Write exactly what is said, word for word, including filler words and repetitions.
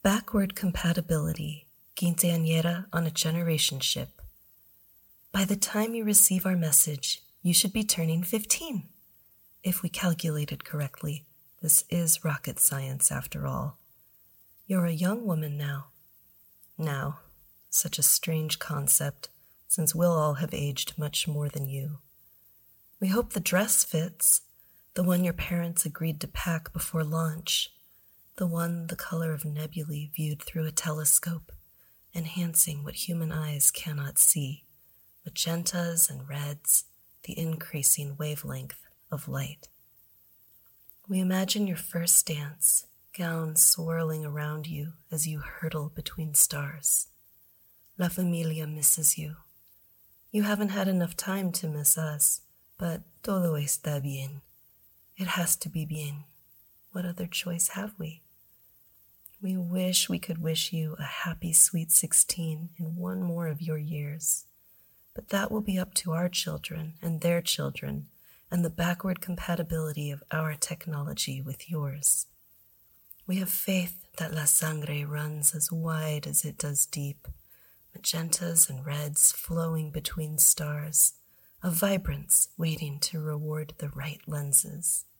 Backward compatibility, quinceañera on a generation ship. By the time you receive our message, you should be turning fifteen. If we calculated correctly, this is rocket science after all. You're a young woman now. Now, such a strange concept, since we'll all have aged much more than you. We hope the dress fits, the one your parents agreed to pack before launch, the one the color of nebulae viewed through a telescope, enhancing what human eyes cannot see, magentas and reds, the increasing wavelength of light. We imagine your first dance, gown swirling around you as you hurtle between stars. La Familia misses you. You haven't had enough time to miss us, but todo está bien. It has to be bien. What other choice have we? We wish we could wish you a happy sweet sixteen in one more of your years. But that will be up to our children and their children and the backward compatibility of our technology with yours. We have faith that La Sangre runs as wide as it does deep, magentas and reds flowing between stars, a vibrance waiting to reward the right lenses.